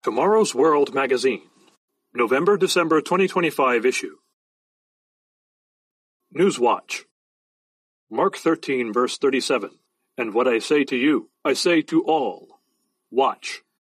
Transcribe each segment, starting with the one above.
Tomorrow's World Magazine, November-December 2025 issue. Newswatch. Mark 13, verse 37. And what I say to you, I say to all. Watch.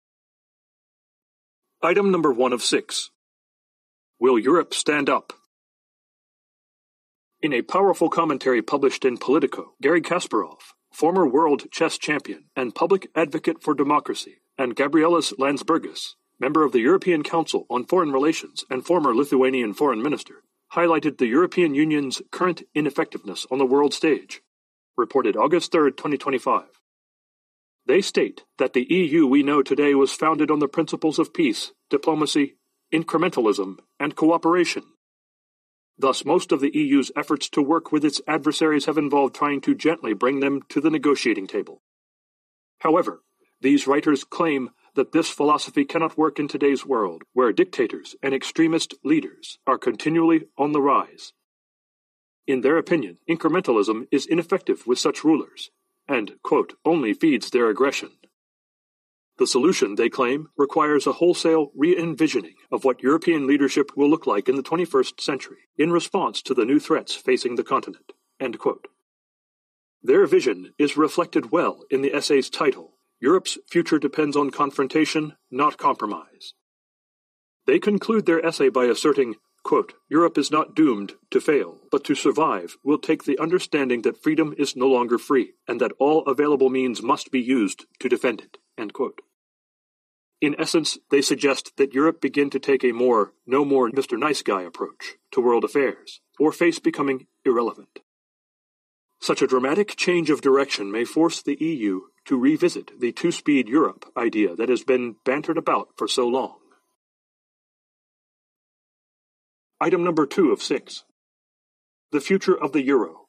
Item number 1 of 6. Will Europe stand up? In a powerful commentary published in Politico, Garry Kasparov, former world chess champion and public advocate for democracy, and Gabrielis Landsbergis, member of the European Council on Foreign Relations and former Lithuanian foreign minister, highlighted the European Union's current ineffectiveness on the world stage, reported August 3, 2025. They state that the EU we know today was founded on the principles of peace, diplomacy, incrementalism, and cooperation. Thus, most of the EU's efforts to work with its adversaries have involved trying to gently bring them to the negotiating table. However, these writers claim that this philosophy cannot work in today's world, where dictators and extremist leaders are continually on the rise. In their opinion, incrementalism is ineffective with such rulers, and, quote, only feeds their aggression. The solution, they claim, requires a wholesale re-envisioning of what European leadership will look like in the 21st century, in response to the new threats facing the continent, end quote. Their vision is reflected well in the essay's title, Europe's Future Depends on Confrontation, Not Compromise. They conclude their essay by asserting, quote, Europe is not doomed to fail, but to survive will take the understanding that freedom is no longer free, and that all available means must be used to defend it, end quote. In essence, they suggest that Europe begin to take a no more Mr. Nice Guy approach to world affairs, or face becoming irrelevant. Such a dramatic change of direction may force the EU to revisit the two-speed Europe idea that has been bantered about for so long. Item number 2 of 6. The future of the euro.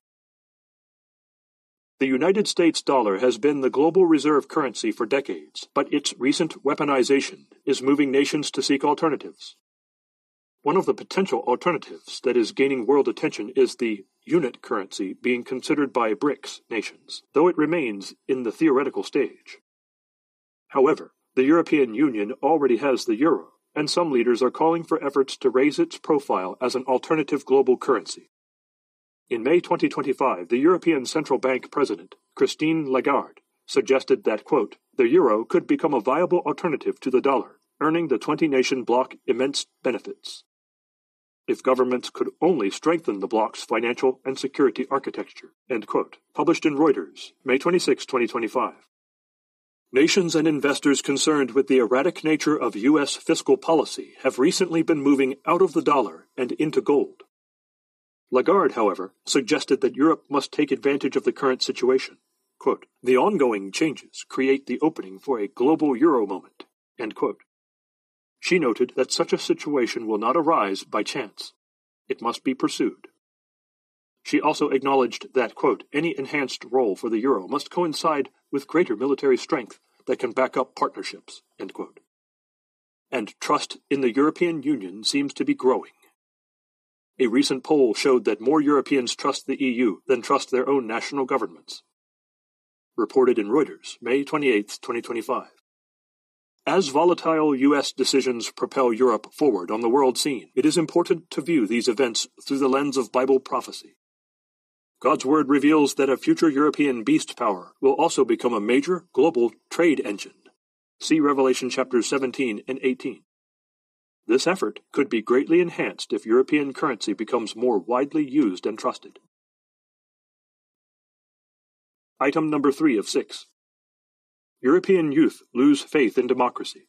The United States dollar has been the global reserve currency for decades, but its recent weaponization is moving nations to seek alternatives. One of the potential alternatives that is gaining world attention is the unit currency being considered by BRICS nations, though it remains in the theoretical stage. However, the European Union already has the euro, and some leaders are calling for efforts to raise its profile as an alternative global currency. In May 2025, the European Central Bank President, Christine Lagarde, suggested that, quote, the euro could become a viable alternative to the dollar, earning the 20-nation bloc immense benefits. If governments could only strengthen the bloc's financial and security architecture, end quote, published in Reuters, May 26, 2025. Nations and investors concerned with the erratic nature of U.S. fiscal policy have recently been moving out of the dollar and into gold. Lagarde, however, suggested that Europe must take advantage of the current situation. Quote, the ongoing changes create the opening for a global euro moment, end quote. She noted that such a situation will not arise by chance. It must be pursued. She also acknowledged that, quote, any enhanced role for the euro must coincide with greater military strength that can back up partnerships, end quote. And trust in the European Union seems to be growing. A recent poll showed that more Europeans trust the EU than trust their own national governments. Reported in Reuters, May 28, 2025. As volatile U.S. decisions propel Europe forward on the world scene, it is important to view these events through the lens of Bible prophecy. God's word reveals that a future European beast power will also become a major global trade engine. See Revelation chapters 17 and 18. This effort could be greatly enhanced if European currency becomes more widely used and trusted. Item number 3 of 6. European youth lose faith in democracy.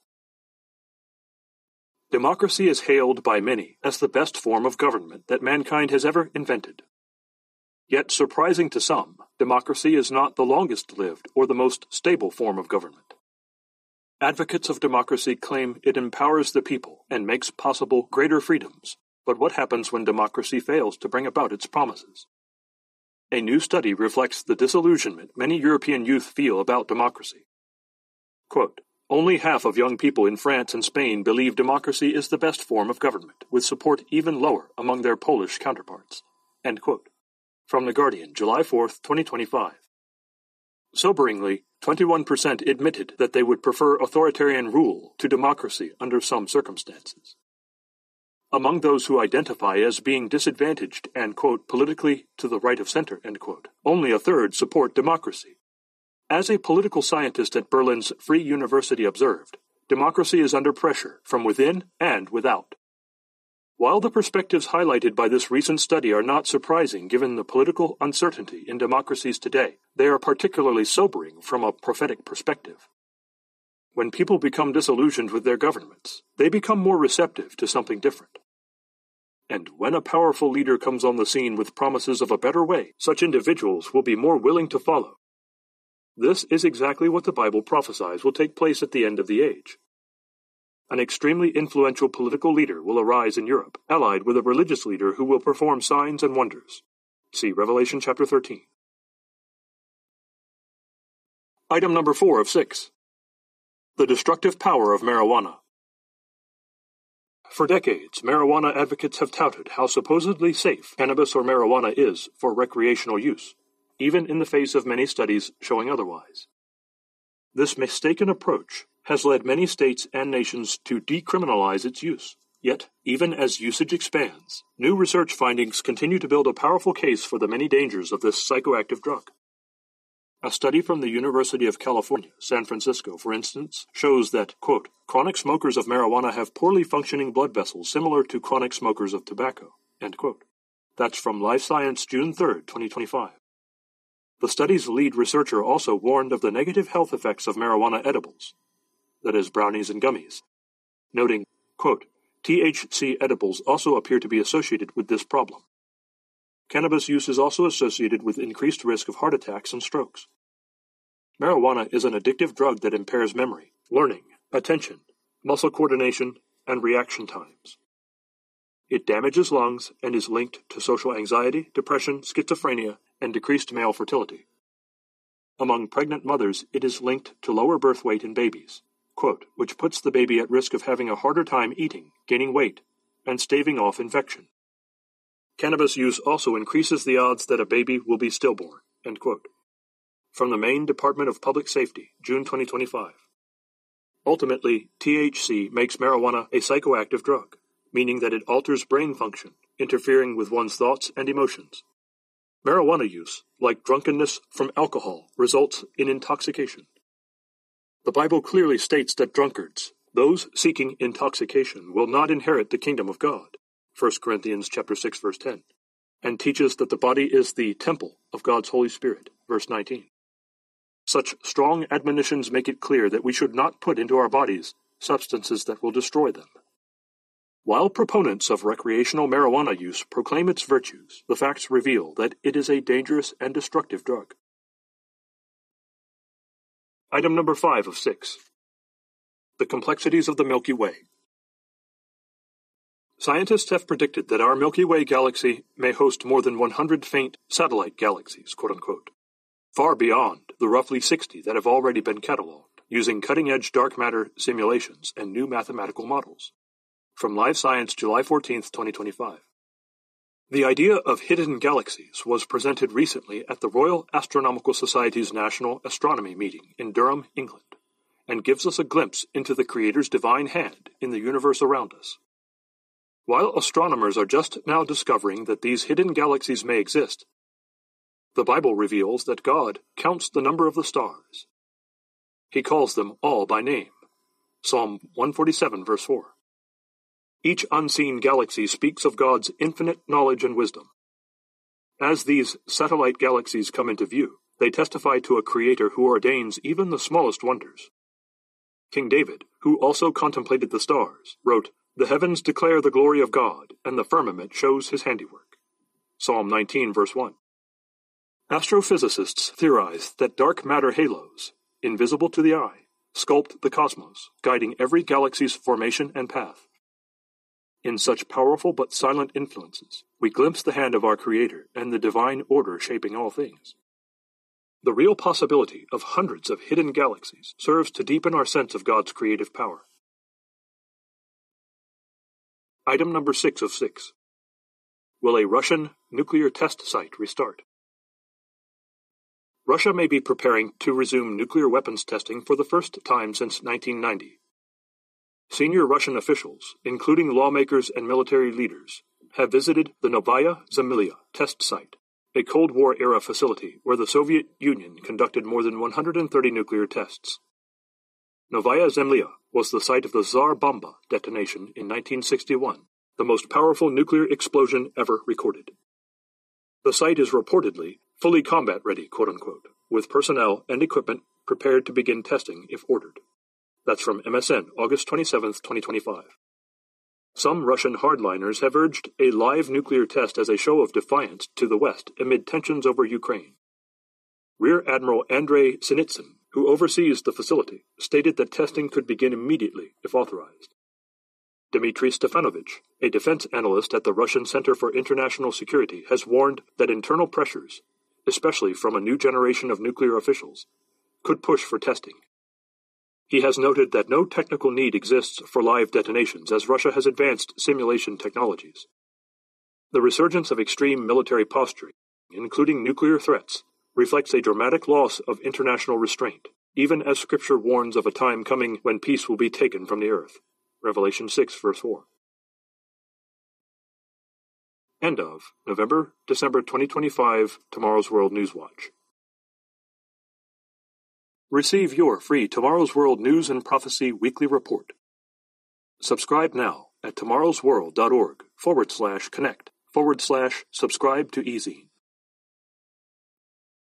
Democracy is hailed by many as the best form of government that mankind has ever invented. Yet, surprising to some, democracy is not the longest-lived or the most stable form of government. Advocates of democracy claim it empowers the people and makes possible greater freedoms, but what happens when democracy fails to bring about its promises? A new study reflects the disillusionment many European youth feel about democracy. Quote, only half of young people in France and Spain believe democracy is the best form of government, with support even lower among their Polish counterparts. End quote. From The Guardian, July 4, 2025. Soberingly, 21% admitted that they would prefer authoritarian rule to democracy under some circumstances. Among those who identify as being disadvantaged and, quote, politically to the right of center, end quote, only a third support democracy. As a political scientist at Berlin's Free University observed, democracy is under pressure from within and without. While the perspectives highlighted by this recent study are not surprising given the political uncertainty in democracies today, they are particularly sobering from a prophetic perspective. When people become disillusioned with their governments, they become more receptive to something different. And when a powerful leader comes on the scene with promises of a better way, such individuals will be more willing to follow. This is exactly what the Bible prophesies will take place at the end of the age. An extremely influential political leader will arise in Europe, allied with a religious leader who will perform signs and wonders. See Revelation chapter 13. Item number 4 of 6. The destructive power of marijuana. For decades, marijuana advocates have touted how supposedly safe cannabis or marijuana is for recreational use, even in the face of many studies showing otherwise. This mistaken approach has led many states and nations to decriminalize its use. Yet, even as usage expands, new research findings continue to build a powerful case for the many dangers of this psychoactive drug. A study from the University of California, San Francisco, for instance, shows that, quote, chronic smokers of marijuana have poorly functioning blood vessels similar to chronic smokers of tobacco, end quote. That's from Life Science, June 3, 2025. The study's lead researcher also warned of the negative health effects of marijuana edibles, that is, brownies and gummies, noting, quote, THC edibles also appear to be associated with this problem. Cannabis use is also associated with increased risk of heart attacks and strokes. Marijuana is an addictive drug that impairs memory, learning, attention, muscle coordination, and reaction times. It damages lungs and is linked to social anxiety, depression, schizophrenia, and decreased male fertility. Among pregnant mothers, it is linked to lower birth weight in babies, quote, which puts the baby at risk of having a harder time eating, gaining weight, and staving off infection. Cannabis use also increases the odds that a baby will be stillborn, end quote. From the Maine Department of Public Safety, June 2025. Ultimately, THC makes marijuana a psychoactive drug, meaning that it alters brain function, interfering with one's thoughts and emotions. Marijuana use, like drunkenness from alcohol, results in intoxication. The Bible clearly states that drunkards, those seeking intoxication, will not inherit the kingdom of God, 1 Corinthians chapter 6, verse 10, and teaches that the body is the temple of God's Holy Spirit, verse 19. Such strong admonitions make it clear that we should not put into our bodies substances that will destroy them. While proponents of recreational marijuana use proclaim its virtues, the facts reveal that it is a dangerous and destructive drug. Item number 5 of 6. The complexities of the Milky Way. Scientists have predicted that our Milky Way galaxy may host more than 100 faint satellite galaxies, quote-unquote, far beyond the roughly 60 that have already been cataloged, using cutting-edge dark matter simulations and new mathematical models. From Live Science, July 14, 2025. The idea of hidden galaxies was presented recently at the Royal Astronomical Society's National Astronomy meeting in Durham, England, and gives us a glimpse into the Creator's divine hand in the universe around us. While astronomers are just now discovering that these hidden galaxies may exist, the Bible reveals that God counts the number of the stars. He calls them all by name. Psalm 147, verse 4. Each unseen galaxy speaks of God's infinite knowledge and wisdom. As these satellite galaxies come into view, they testify to a Creator who ordains even the smallest wonders. King David, who also contemplated the stars, wrote, "The heavens declare the glory of God, and the firmament shows his handiwork." Psalm 19, verse 1. Astrophysicists theorize that dark matter halos, invisible to the eye, sculpt the cosmos, guiding every galaxy's formation and path. In such powerful but silent influences, we glimpse the hand of our Creator and the divine order shaping all things. The real possibility of hundreds of hidden galaxies serves to deepen our sense of God's creative power. Item number 6 of 6. Will a Russian nuclear test site restart? Russia may be preparing to resume nuclear weapons testing for the first time since 1990. Senior Russian officials, including lawmakers and military leaders, have visited the Novaya Zemlya test site, a Cold War-era facility where the Soviet Union conducted more than 130 nuclear tests. Novaya Zemlya was the site of the Tsar Bomba detonation in 1961, the most powerful nuclear explosion ever recorded. The site is reportedly fully combat-ready, quote-unquote, with personnel and equipment prepared to begin testing if ordered. That's from MSN, August 27, 2025. Some Russian hardliners have urged a live nuclear test as a show of defiance to the West amid tensions over Ukraine. Rear Admiral Andrei Sinitsyn, who oversees the facility, stated that testing could begin immediately if authorized. Dmitry Stefanovich, a defense analyst at the Russian Center for International Security, has warned that internal pressures, especially from a new generation of nuclear officials, could push for testing. He has noted that no technical need exists for live detonations as Russia has advanced simulation technologies. The resurgence of extreme military posturing, including nuclear threats, reflects a dramatic loss of international restraint, even as Scripture warns of a time coming when peace will be taken from the earth. Revelation 6, verse 4. End of November-December 2025 Tomorrow's World Newswatch. Receive your free Tomorrow's World News and Prophecy Weekly Report. Subscribe now at tomorrowsworld.org/connect/subscribe to Easy.